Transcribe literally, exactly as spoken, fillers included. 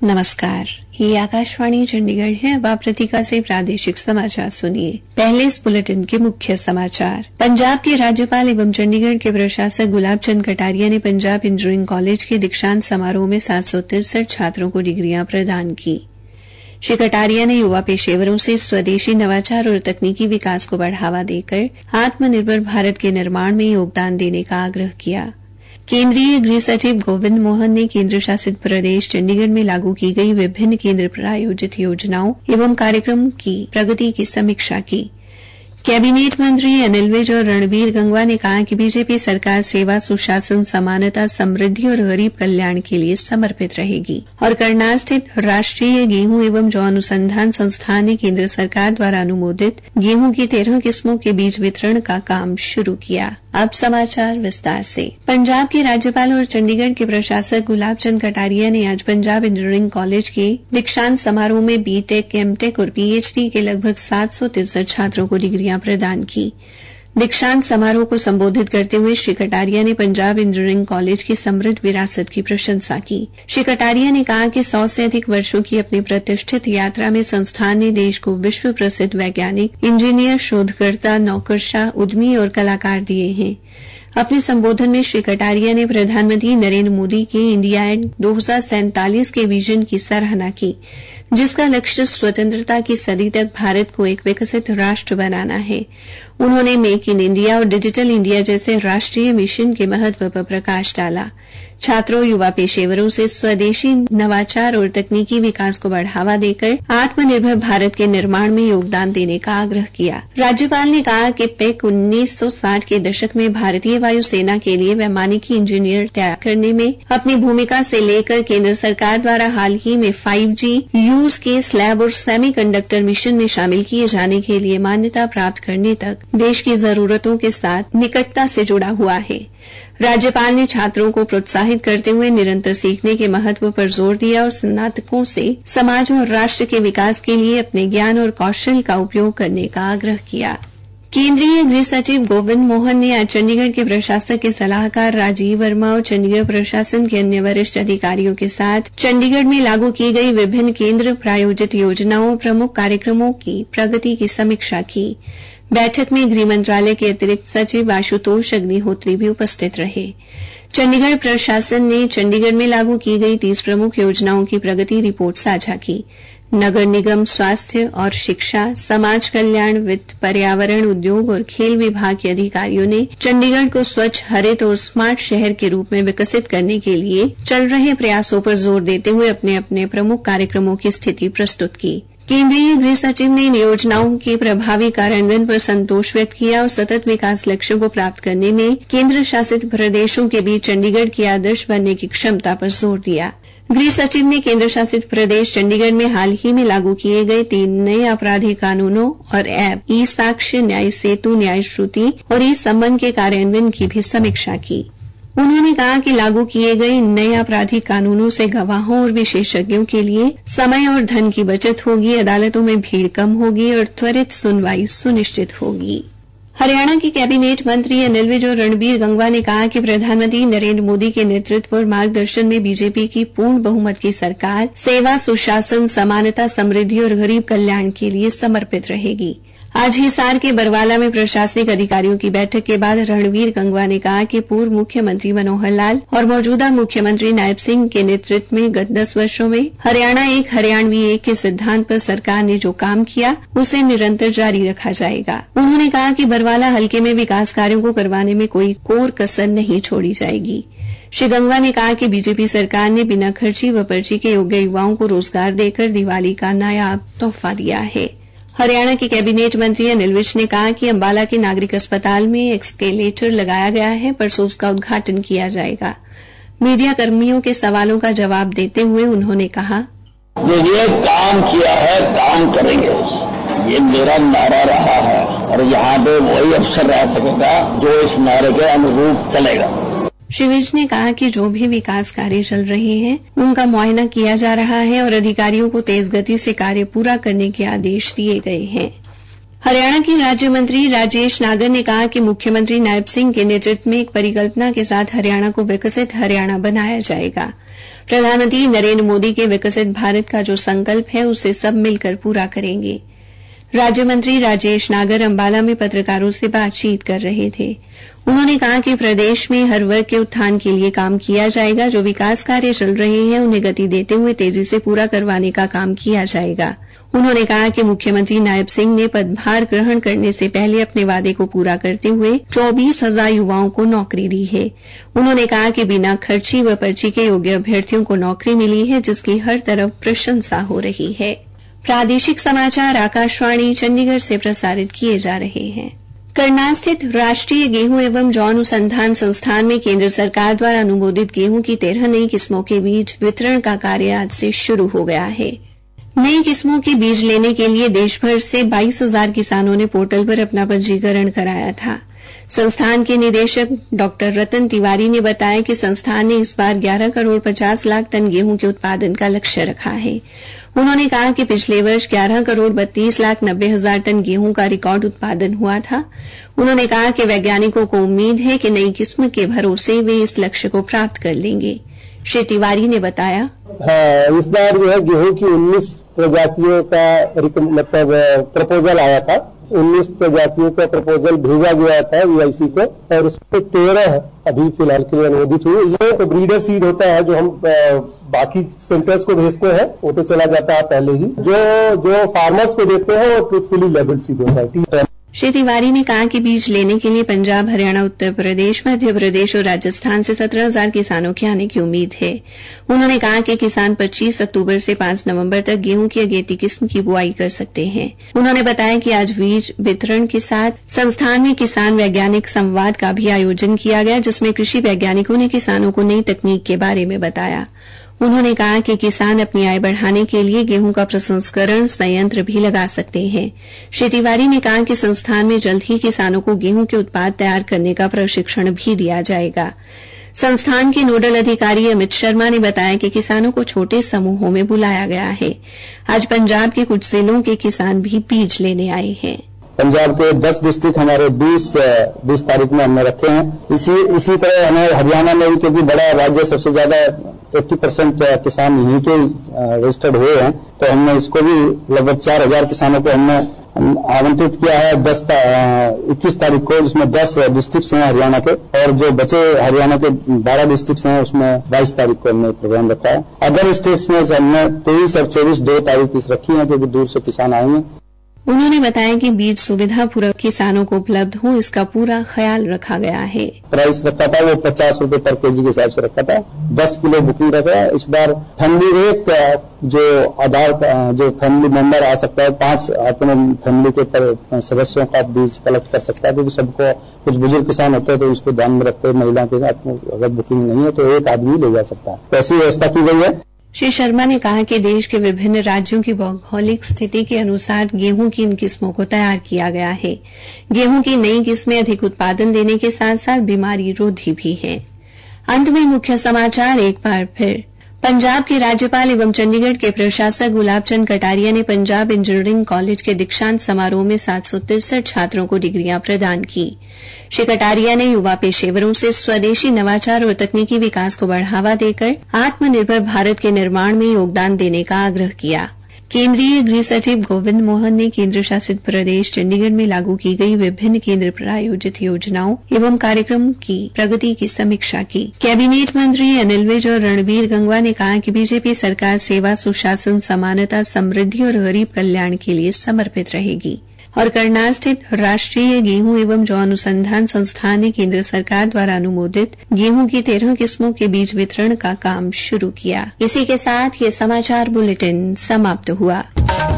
नमस्कार, ये आकाशवाणी चंडीगढ़ है। अब आप प्रतिका से प्रादेशिक समाचार सुनिए। पहले इस बुलेटिन के मुख्य समाचार। पंजाब के राज्यपाल एवं चंडीगढ़ के प्रशासक गुलाब चंद कटारिया ने पंजाब इंजीनियरिंग कॉलेज के दीक्षांत समारोह में सात सौ तिरसठ छात्रों को डिग्रियां प्रदान की। श्री कटारिया ने युवा पेशेवरों से स्वदेशी नवाचार और तकनीकी विकास को बढ़ावा देकर आत्मनिर्भर भारत के निर्माण में योगदान देने का आग्रह किया। केंद्रीय गृह सचिव गोविंद मोहन ने केंद्र शासित प्रदेश चंडीगढ़ में लागू की गई विभिन्न केंद्र प्रायोजित योजनाओं एवं कार्यक्रमों की प्रगति की समीक्षा की। कैबिनेट मंत्री अनिल विज और रणबीर गंगवा ने कहा कि बीजेपी सरकार सेवा, सुशासन, समानता, समृद्धि और गरीब कल्याण के लिए समर्पित रहेगी और करनाल स्थित राष्ट्रीय गेहूं एवं जौ अनुसंधान संस्थान ने केंद्र सरकार द्वारा अनुमोदित गेहूं की तेरह किस्मों के बीज वितरण का काम शुरू किया। अब समाचार विस्तार से। पंजाब के राज्यपाल और चंडीगढ़ के प्रशासक गुलाब चंद कटारिया ने आज पंजाब इंजीनियरिंग कॉलेज के दीक्षांत समारोह में बीटेक, एमटेक और पीएचडी के लगभग सात सौ तिरसठ छात्रों को डिग्रियां प्रदान की। दीक्षांत समारोह को संबोधित करते हुए श्री कटारिया ने पंजाब इंजीनियरिंग कॉलेज की समृद्ध विरासत की प्रशंसा की। श्री कटारिया ने कहा कि सौ से अधिक वर्षों की अपनी प्रतिष्ठित यात्रा में संस्थान ने देश को विश्व प्रसिद्ध वैज्ञानिक, इंजीनियर, शोधकर्ता, नौकरशाह, उद्यमी और कलाकार दिए हैं। अपने संबोधन में श्री कटारिया ने प्रधानमंत्री नरेंद्र मोदी के इंडिया एंड दो हज़ार सैंतालीस के विजन की सराहना की, जिसका लक्ष्य स्वतंत्रता की सदी तक भारत को एक विकसित राष्ट्र बनाना है। उन्होंने मेक इन इंडिया और डिजिटल इंडिया जैसे राष्ट्रीय मिशन के महत्व पर प्रकाश डाला। छात्रों, युवा पेशेवरों से स्वदेशी नवाचार और तकनीकी विकास को बढ़ावा देकर आत्मनिर्भर भारत के निर्माण में योगदान देने का आग्रह किया। राज्यपाल ने कहा कि पेक उन्नीस सौ साठ के दशक में भारतीय वायुसेना के लिए वैमानिकी इंजीनियर तैयार करने में अपनी भूमिका से लेकर केंद्र सरकार द्वारा हाल ही में five G use case lab और सेमीकंडक्टर मिशन में शामिल किए जाने के लिए मान्यता प्राप्त करने तक देश की जरूरतों के साथ निकटता से जुड़ा हुआ है। राज्यपाल ने छात्रों को प्रोत्साहित करते हुए निरंतर सीखने के महत्व पर जोर दिया और स्नातकों से समाज और राष्ट्र के विकास के लिए अपने ज्ञान और कौशल का उपयोग करने का आग्रह किया। केंद्रीय गृह सचिव गोविंद मोहन ने आज चंडीगढ़ के प्रशासक के सलाहकार राजीव वर्मा और चंडीगढ़ प्रशासन के अन्य वरिष्ठ अधिकारियों के साथ चंडीगढ़ में लागू की गई विभिन्न केंद्र प्रायोजित योजनाओं और प्रमुख कार्यक्रमों की प्रगति की समीक्षा की। बैठक में गृह मंत्रालय के अतिरिक्त सचिव आशुतोष अग्निहोत्री भी उपस्थित रहे। चंडीगढ़ प्रशासन ने चंडीगढ़ में लागू की गई तीस प्रमुख योजनाओं की प्रगति रिपोर्ट साझा की। नगर निगम, स्वास्थ्य और शिक्षा, समाज कल्याण, वित्त, पर्यावरण, उद्योग और खेल विभाग के अधिकारियों ने चंडीगढ़ को स्वच्छ, हरित और स्मार्ट शहर के रूप में विकसित करने के लिए चल रहे प्रयासों पर जोर देते हुए अपने अपने प्रमुख कार्यक्रमों की स्थिति प्रस्तुत की। केंद्रीय गृह सचिव ने इन योजनाओं के प्रभावी कार्यान्वयन पर संतोष व्यक्त किया और सतत विकास लक्ष्यों को प्राप्त करने में केंद्र शासित प्रदेशों के बीच चंडीगढ़ की आदर्श बनने की क्षमता पर जोर दिया। गृह सचिव ने केंद्र शासित प्रदेश चंडीगढ़ में हाल ही में लागू किए गए तीन नए आपराधिक कानूनों और ऐप ई साक्ष्य, न्याय सेतु, न्याय श्रुति और ई संबंध के कार्यान्वयन की भी समीक्षा की। उन्होंने कहा कि लागू किए गए नए आपराधिक कानूनों से गवाहों और विशेषज्ञों के लिए समय और धन की बचत होगी, अदालतों में भीड़ कम होगी और त्वरित सुनवाई सुनिश्चित होगी। हरियाणा के कैबिनेट मंत्री अनिल विज और रणबीर गंगवा ने कहा कि प्रधानमंत्री नरेंद्र मोदी के नेतृत्व और मार्गदर्शन में बीजेपी की पूर्ण बहुमत की सरकार सेवा, सुशासन, समानता, समृद्धि और गरीब कल्याण के लिए समर्पित रहेगी। आज हिसार के बरवाला में प्रशासनिक अधिकारियों की बैठक के बाद रणबीर गंगवा ने कहा कि पूर्व मुख्यमंत्री मनोहर लाल और मौजूदा मुख्यमंत्री नायब सिंह के नेतृत्व में गत दस वर्षों में हरियाणा एक, हरियाणवी एक के सिद्धांत पर सरकार ने जो काम किया उसे निरंतर जारी रखा जाएगा। उन्होंने कहा कि बरवाला हलके में विकास कार्यों को करवाने में कोई कोर कसर नहीं छोड़ी जाएगी। श्री गंगवा ने कहा कि बीजेपी सरकार ने बिना खर्ची व पर्ची के योग्य युवाओं को रोजगार देकर दिवाली का नायाब तोहफा दिया है। हरियाणा के कैबिनेट मंत्री अनिल विज ने कहा कि अंबाला के नागरिक अस्पताल में एक्सकेलेटर लगाया गया है, परसों उसका उद्घाटन किया जाएगा। मीडिया कर्मियों के सवालों का जवाब देते हुए उन्होंने कहा, ये काम किया है, काम करेंगे, ये मेरा नारा रहा है और यहाँ पे वही अफसर रह सकेगा जो इस नारे के अनुरूप चलेगा। श्री विज ने कहा कि जो भी विकास कार्य चल रहे हैं उनका मुआयना किया जा रहा है और अधिकारियों को तेज गति से कार्य पूरा करने के आदेश दिए गए हैं। हरियाणा के राज्य मंत्री राजेश नागर ने कहा कि मुख्यमंत्री नायब सिंह के नेतृत्व में एक परिकल्पना के साथ हरियाणा को विकसित हरियाणा बनाया जाएगा। प्रधानमंत्री नरेंद्र मोदी के विकसित भारत का जो संकल्प है उसे सब मिलकर पूरा करेंगे। राज्य मंत्री राजेश नागर अंबाला में पत्रकारों से बातचीत कर रहे थे। उन्होंने कहा कि प्रदेश में हर वर्ग के उत्थान के लिए काम किया जाएगा। जो विकास कार्य चल रहे हैं उन्हें गति देते हुए तेजी से पूरा करवाने का काम किया जाएगा। उन्होंने कहा कि मुख्यमंत्री नायब सिंह ने पदभार ग्रहण करने से पहले अपने वादे को पूरा करते हुए चौबीस हजार युवाओं को नौकरी दी है। उन्होंने कहा कि बिना खर्ची व पर्ची के योग्य अभ्यर्थियों को नौकरी मिली है, जिसकी हर तरफ प्रशंसा हो रही है। प्रादेशिक समाचार आकाशवाणी चंडीगढ़ से प्रसारित किए जा रहे हैं। करनाल स्थित राष्ट्रीय गेहूं एवं जौ अनुसंधान संस्थान में केंद्र सरकार द्वारा अनुमोदित गेहूं की तेरह नई किस्मों के बीज वितरण का कार्य आज से शुरू हो गया है। नई किस्मों के बीज लेने के लिए देशभर से बाईस हजार किसानों ने पोर्टल पर अपना पंजीकरण कराया था। संस्थान के निदेशक डॉक्टर रतन तिवारी ने बताया कि संस्थान ने इस बार ग्यारह करोड़ पचास लाख टन गेहूं के उत्पादन का लक्ष्य रखा है। उन्होंने कहा कि पिछले वर्ष ग्यारह करोड़ बत्तीस लाख नब्बे हजार टन गेहूं का रिकॉर्ड उत्पादन हुआ था। उन्होंने कहा कि वैज्ञानिकों को उम्मीद है कि नई किस्म के भरोसे वे इस लक्ष्य को प्राप्त कर लेंगे। श्री तिवारी ने बताया, हाँ, इस बार जो है गेहूं की उन्नीस प्रजातियों का मतलब प्रपोजल आया था। उन्नीस प्रजातियों का प्रपोजल भेजा गया था वीआईसी को और उसमें तेरह अभी फिलहाल के लिए अनुमोदित हुई। ये तो ब्रीडर सीड होता है जो हम बाकी सेंटर्स को भेजते हैं, वो तो चला जाता है पहले ही। जो जो फार्मर्स को देते हैं वो ट्रूथफुली लेबल्ड सीड होता है। श्री तिवारी ने कहा कि बीज लेने के लिए पंजाब, हरियाणा, उत्तर प्रदेश, मध्य प्रदेश और राजस्थान से सत्रह हजार किसानों के आने की उम्मीद है। उन्होंने कहा कि किसान पच्चीस अक्टूबर से पांच नवंबर तक गेहूं की अगेती किस्म की बुआई कर सकते हैं। उन्होंने बताया कि आज बीज वितरण के साथ संस्थान में किसान वैज्ञानिक संवाद का भी आयोजन किया गया, जिसमें कृषि वैज्ञानिकों ने किसानों को नई तकनीक के बारे में बताया। उन्होंने कहा कि किसान अपनी आय बढ़ाने के लिए गेहूं का प्रसंस्करण संयंत्र भी लगा सकते हैं। श्री तिवारी ने कहा कि संस्थान में जल्द ही किसानों को गेहूं के उत्पाद तैयार करने का प्रशिक्षण भी दिया जाएगा। संस्थान के नोडल अधिकारी अमित शर्मा ने बताया कि किसानों को छोटे समूहों में बुलाया गया है। आज पंजाब के कुछ जिलों के किसान भी बीज लेने आए हैं। पंजाब के दस डिस्ट्रिक्ट हमारे बीस बीस तारीख में हमने रखे हैं। इसी इसी तरह हमें हरियाणा में भी, क्योंकि बड़ा राज्य सबसे ज्यादा अस्सी परसेंट किसान यहीं के रजिस्टर्ड हुए हैं, तो हमने इसको भी लगभग चार हजार किसानों को हमने आमंत्रित किया है दस इक्कीस तारीख को, जिसमें दस डिस्ट्रिक्ट हैं हरियाणा के और जो बचे हरियाणा के बारह डिस्ट्रिक्ट हैं उसमें बाईस तारीख को हमने प्रोग्राम रखा है। अदर स्टेट्स में हमने तेईस और चौबीस दो तारीख इस रखी है, क्योंकि दूर से किसान आएंगे। उन्होंने बताया कि बीज सुविधा पूरा किसानों को उपलब्ध हो, इसका पूरा ख्याल रखा गया है। प्राइस रखा था वो पचास रूपये पर केजी के हिसाब से रखा था। दस किलो बुकिंग रखा है। इस बार फैमिली एक जो आधार जो फैमिली मेंबर आ सकता है, पांच अपने फैमिली के सदस्यों का बीज कलेक्ट कर सकता है, क्योंकि सबको कुछ बुजुर्ग किसान होते हैं तो उसको ध्यान में रखते हैं। महिला के साथ अगर बुकिंग नहीं है तो एक आदमी ले जा सकता है। तो ऐसी व्यवस्था की गई है। श्री शर्मा ने कहा कि देश के विभिन्न राज्यों की भौगोलिक स्थिति के अनुसार गेहूं की इन किस्मों को तैयार किया गया है। गेहूं की नई किस्में अधिक उत्पादन देने के साथ साथ बीमारी रोधी भी हैं। अंत में मुख्य समाचार एक बार फिर। पंजाब के राज्यपाल एवं चंडीगढ़ के प्रशासक गुलाब चंद कटारिया ने पंजाब इंजीनियरिंग कॉलेज के दीक्षांत समारोह में सात सौ तिरसठ छात्रों को डिग्रियां प्रदान की। श्री कटारिया ने युवा पेशेवरों से स्वदेशी नवाचार और तकनीकी विकास को बढ़ावा देकर आत्मनिर्भर भारत के निर्माण में योगदान देने का आग्रह किया। केंद्रीय गृह सचिव गोविंद मोहन ने केंद्र शासित प्रदेश चंडीगढ़ में लागू की गई विभिन्न केंद्र प्रायोजित योजनाओं एवं कार्यक्रम की प्रगति की समीक्षा की। कैबिनेट मंत्री अनिल विज और रणबीर गंगवा ने कहा कि बीजेपी सरकार सेवा, सुशासन, समानता, समृद्धि और गरीब कल्याण के लिए समर्पित रहेगी। और करनाल स्थित राष्ट्रीय गेहूं एवं जौ अनुसंधान संस्थान ने केंद्र सरकार द्वारा अनुमोदित गेहूं की तेरह किस्मों के बीज वितरण का काम शुरू किया। इसी के साथ ये समाचार बुलेटिन समाप्त हुआ।